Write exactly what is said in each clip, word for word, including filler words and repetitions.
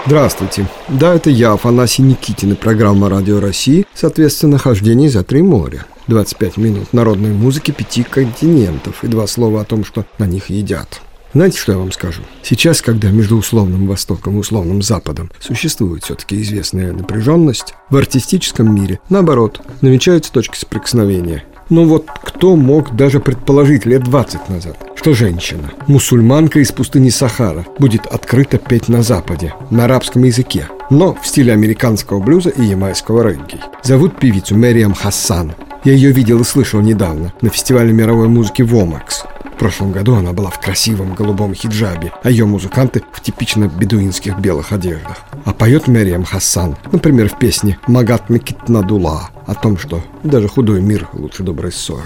Здравствуйте. Да, это я, Афанасий Никитин, и программа «Радио России», соответственно, «Хождение за три моря». двадцать пять минут народной музыки пяти континентов и два слова о том, что на них едят. Знаете, что я вам скажу? Сейчас, когда между условным Востоком и условным Западом существует все-таки известная напряженность, в артистическом мире, наоборот, намечаются точки соприкосновения. Но вот кто мог даже предположить лет двадцать назад, что женщина, мусульманка из пустыни Сахара, будет открыто петь на Западе, на арабском языке, но в стиле американского блюза и ямайского регги. Зовут певицу Мэриам Хассан. Я ее видел и слышал недавно на фестивале мировой музыки «Вомакс». В прошлом году она была в красивом голубом хиджабе, а ее музыканты в типично бедуинских белых одеждах. А поет Мэриам Хассан, например, в песне «Магат Мекитнадула» о том, что даже худой мир лучше доброй ссоры.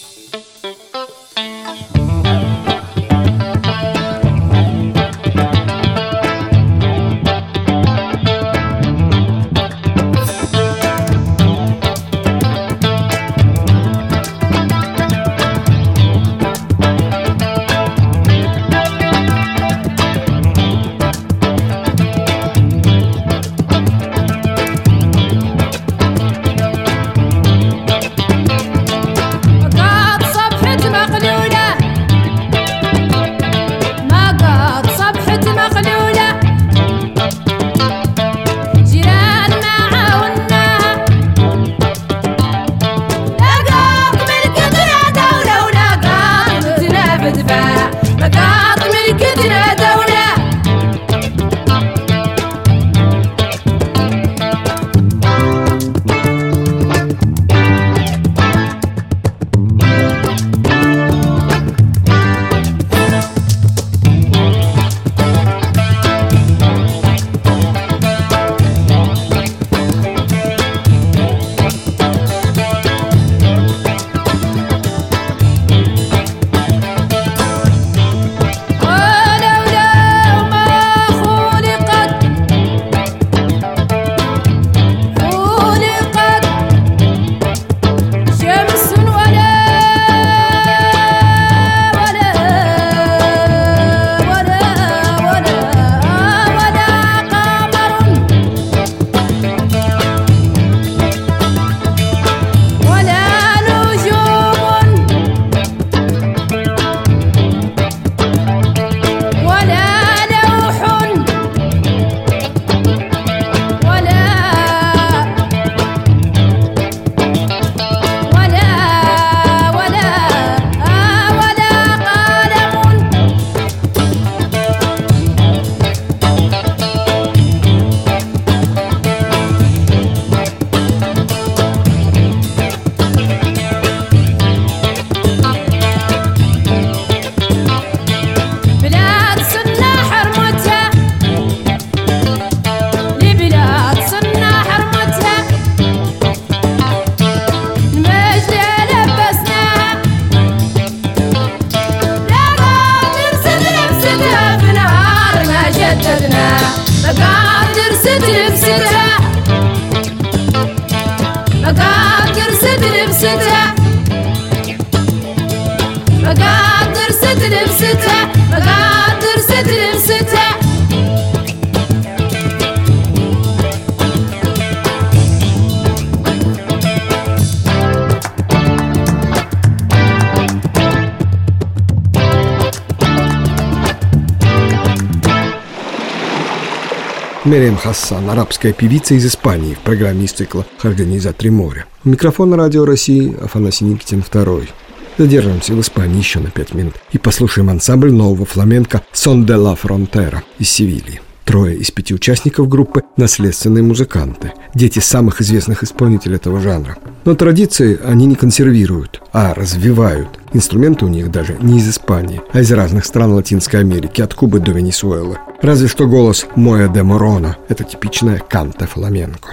Мэриам Хассан, арабская певица из Испании, в программе из цикла «Хождение за три моря». У микрофона «Радио России» Афанасий Никитин второй. Задержимся в Испании еще на пять минут и послушаем ансамбль нового фламенко «Сон де ла Фронтера» из Севильи. Трое из пяти участников группы – наследственные музыканты, дети самых известных исполнителей этого жанра. Но традиции они не консервируют, а развивают. Инструменты у них даже не из Испании, а из разных стран Латинской Америки, от Кубы до Венесуэлы. Разве что голос Моя де Морона – это типичная канта фламенко.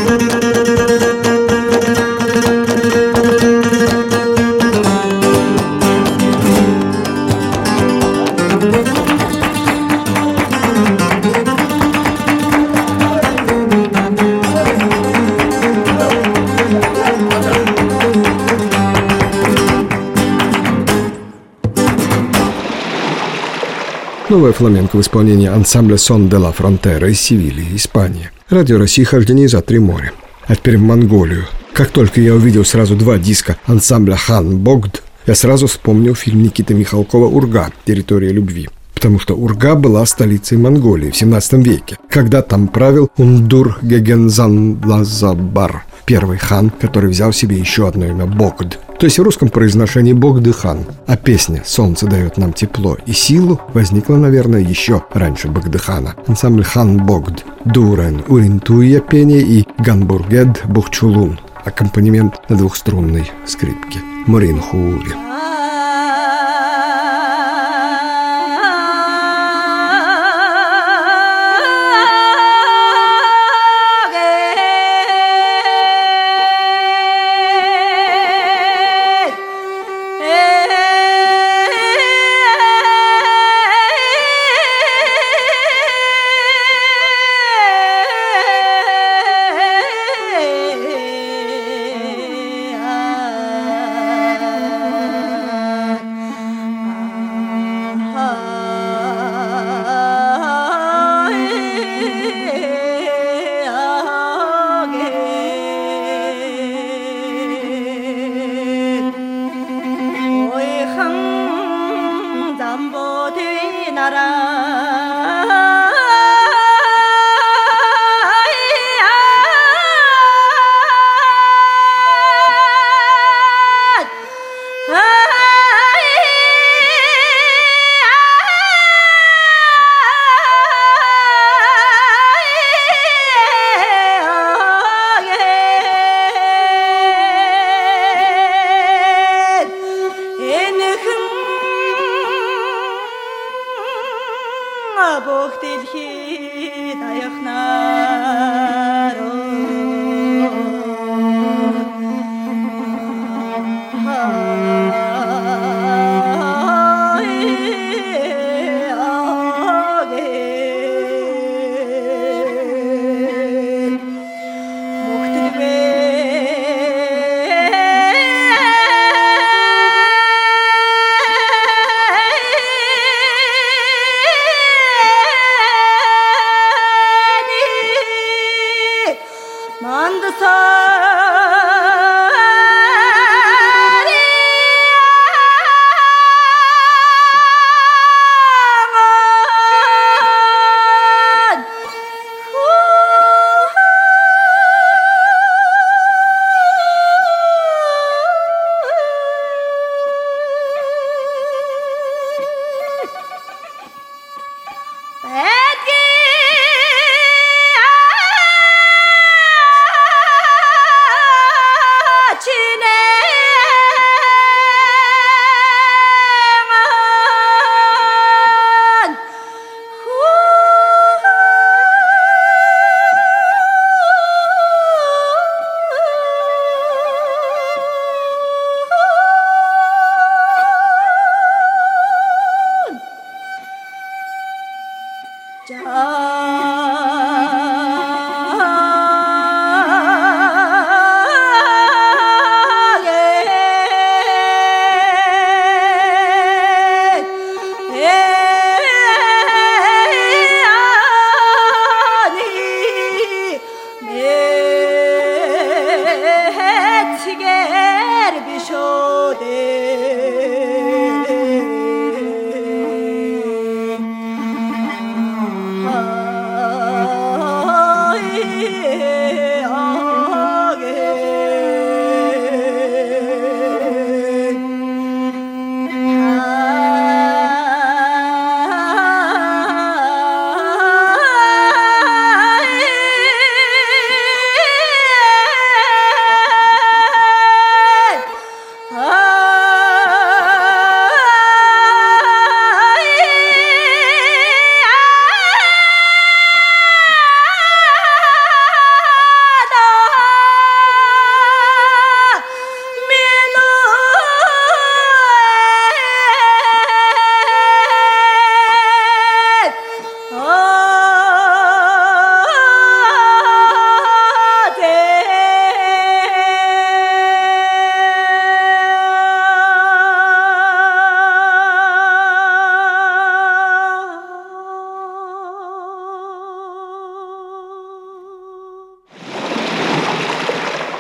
Новое фламенко в исполнении ансамбля «Сон де ла Фронтера» из Севильи, Испания. Радио России «Хождение за три моря». А теперь в Монголию. Как только я увидел сразу два диска ансамбля «Хан Богд», я сразу вспомнил фильм Никиты Михалкова «Урга. Территория любви». Потому что Урга была столицей Монголии в семнадцатом веке, когда там правил Ундур Гегензан-Лазабар, первый хан, который взял себе еще одно имя Богд. То есть в русском произношении Богды-хан. А песня «Солнце дает нам тепло и силу» возникла, наверное, еще раньше Богды-хана. Ансамбль «Хан Богд», Дурен, Уринтуя пение и Ганбургед Бухчулун. Аккомпанемент на двухструнной скрипке. Мурин Хуури.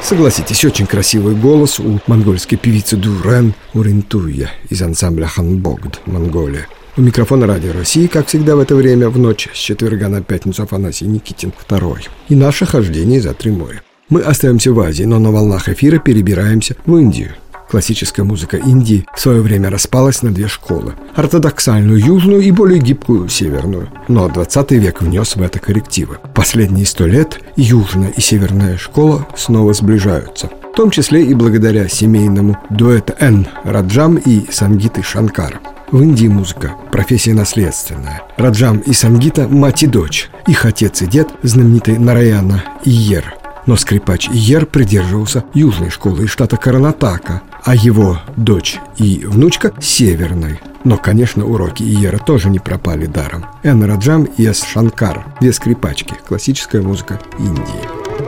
Согласитесь, очень красивый голос у монгольской певицы Дурен Уринтуя из ансамбля Ханбогд, Монголия. У микрофона Радио России, как всегда в это время, в ночь с четверга на пятницу Афанасий Никитин второй. И наше хождение за три моря. Мы остаемся в Азии, но на волнах эфира перебираемся в Индию. Классическая музыка Индии в свое время распалась на две школы – ортодоксальную южную и более гибкую северную. Но двадцатый век внес в это коррективы. Последние сто лет южная и северная школа снова сближаются. В том числе и благодаря семейному дуэту Н. Раджам и Сангиты Шанкар. В Индии музыка – профессия наследственная. Раджам и Сангита – мать и дочь. Их отец и дед – знаменитый Нараяна Ийер. Но скрипач Ийер придерживался южной школы из штата Карнатака, а его дочь и внучка – северной. Но, конечно, уроки Ийера тоже не пропали даром. Н. Раджам и С. Шанкар – две скрипачки. Классическая музыка Индии.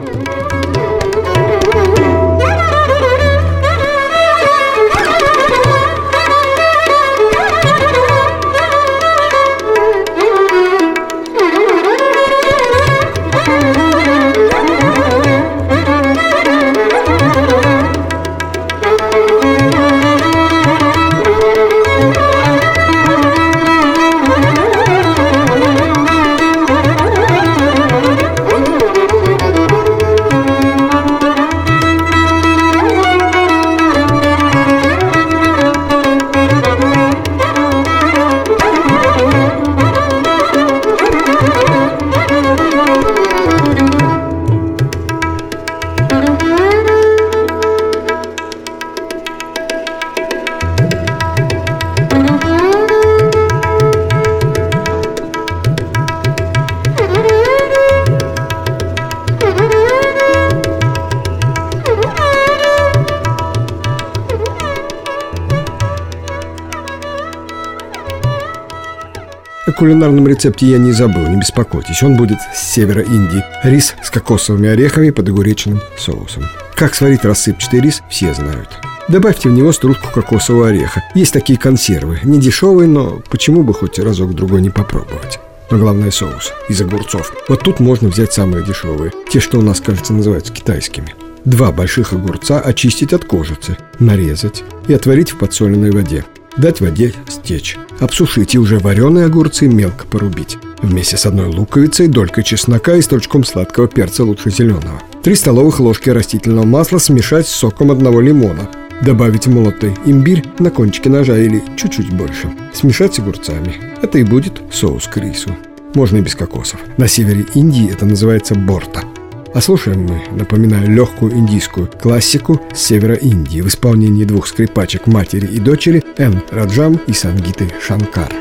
О кулинарном рецепте я не забыл, не беспокойтесь. Он будет с севера Индии. Рис с кокосовыми орехами под огуречным соусом. Как сварить рассыпчатый рис, все знают. Добавьте в него стружку кокосового ореха. Есть такие консервы. Не дешевые, но почему бы хоть разок-другой не попробовать? Но главное соус из огурцов. Вот тут можно взять самые дешевые. Те, что у нас, кажется, называются китайскими. Два больших огурца очистить от кожицы, нарезать и отварить в подсоленной воде. Дать воде стечь. Обсушить и уже вареные огурцы мелко порубить. Вместе с одной луковицей, долькой чеснока и стручком сладкого перца, лучше зеленого. Три столовых ложки растительного масла смешать с соком одного лимона. Добавить молотый имбирь на кончике ножа или чуть-чуть больше. Смешать с огурцами. Это и будет соус к рису. Можно и без кокосов. На севере Индии это называется борта. А слушаем мы, напоминаю, легкую индийскую классику с севера Индии в исполнении двух скрипачек, матери и дочери, Н. Раджам и Сангиты Шанкар.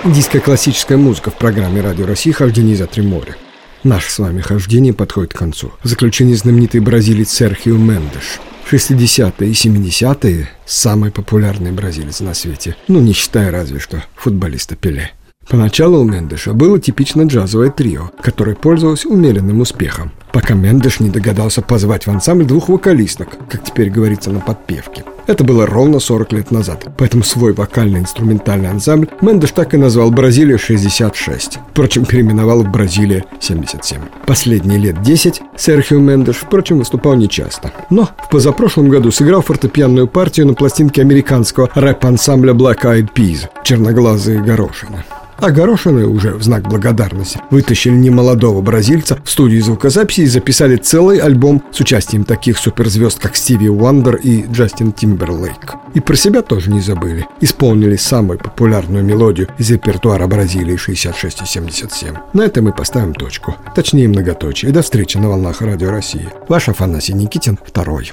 Диско-классическая музыка в программе «Радио России» «Хождение за три моря». Наше с вами хождение подходит к концу. В заключение знаменитый бразилец Серхио Мендеш. В шестидесятые и семидесятые самый популярный бразилец на свете, ну не считая разве что футболиста Пеле. Поначалу у Мендеша было типично джазовое трио, которое пользовалось умеренным успехом, пока Мендеш не догадался позвать в ансамбль двух вокалисток, как теперь говорится на подпевке. Это было ровно сорок лет назад, поэтому свой вокально-инструментальный ансамбль Мендеш так и назвал «Бразилия шестьдесят шесть», впрочем, переименовал в «Бразилия семьдесят семь». Последние лет десять Серхио Мендеш, впрочем, выступал нечасто, но в позапрошлом году сыграл фортепианную партию на пластинке американского рэп-ансамбля Black Eyed Peas «Черноглазые горошины». А горошины уже в знак благодарности вытащили немолодого бразильца в студию звукозаписи и записали целый альбом с участием таких суперзвезд, как Стиви Уандер и Джастин Тимберлейк. И про себя тоже не забыли. Исполнили самую популярную мелодию из репертуара Бразилии шестьдесят шесть и семьдесят семь. На этом мы поставим точку. Точнее, многоточие. И до встречи на волнах Радио России. Ваш Афанасий Никитин, второй.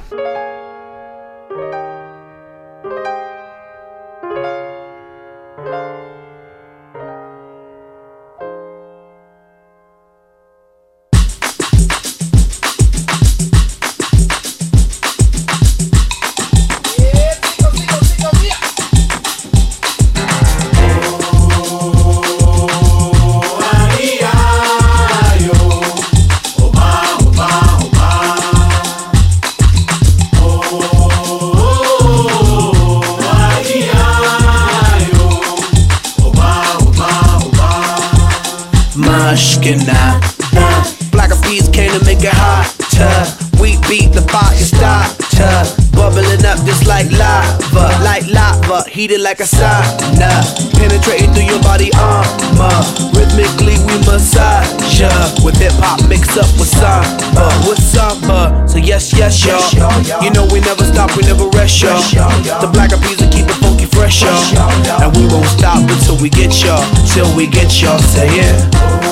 Black Eyed Peas came to make it hotter. We beat the fire starter, bubbling up just like lava, like lava, heated like a sauna, penetrating through your body armor. Rhythmically we massage ya, with hip hop mixed up with samba, with samba. So yes, yes, y'all. You know we never stop, we never rest, y'all. The Black Eyed Peas will keep it funky fresh, y'all. And we won't stop until we get y'all, till we get y'all. Say yeah.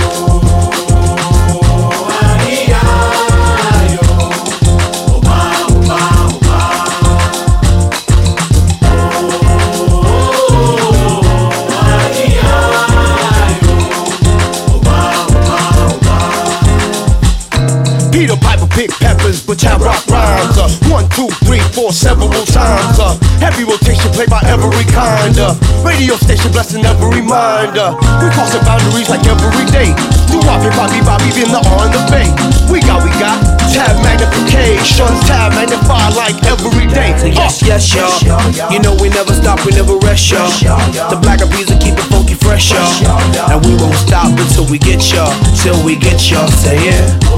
Peter Piper pick peppers, but I rock rhymes. Uh, one, two, three, four, several times. Uh, heavy rotation played by every kind. Uh, radio station blessing every mind. Uh, we crossing boundaries like every day. Do Bobby, Bobby, Bobby, in the on the bay. We got, we got tab magnification, tab magnify like every day. So yes, yes, y'all. You know we never stop, we never rest, y'all. The Black Eyed Peas will keep it funky fresh, y'all. And we won't stop until we get y'all, till we get y'all. Say yeah.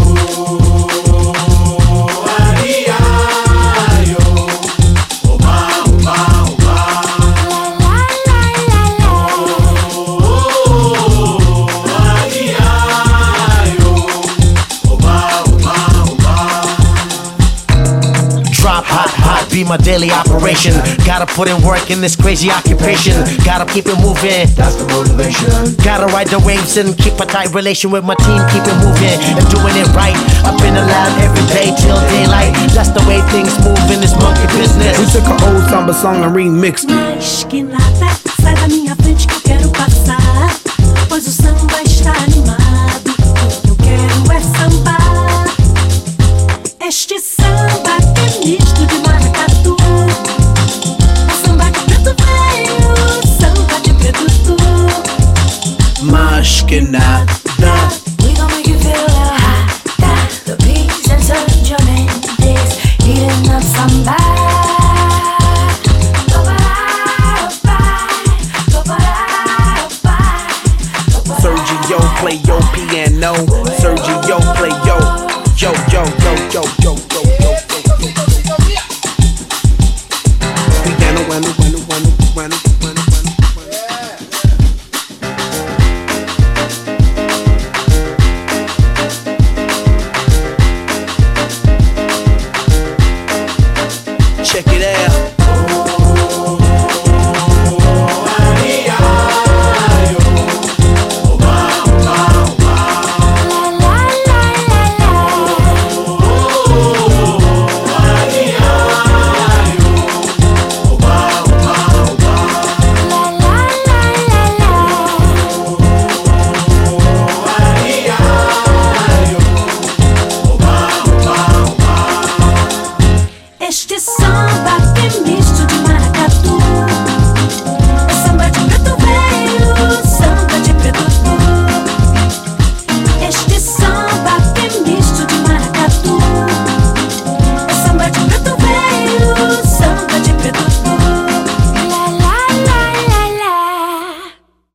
Be my daily operation. Gotta put in work in this crazy occupation. Gotta keep it moving. That's the motivation. Gotta ride the waves and keep a tight relation with my team. Keep it moving and doing it right. Up in the lab every day till daylight. That's the way things move in this monkey business. We took an old samba song and remixed. Mas que nada, sai da minha frente que eu quero passar. Pois o samba está animado. O que eu quero é sambar. Este samba que é misto de maracatu. O samba de preto veio, samba de preto tu. Mas que nada. We gon' make you feel hot. The beats and Sergio Mendes eating up samba. Sergio play your piano.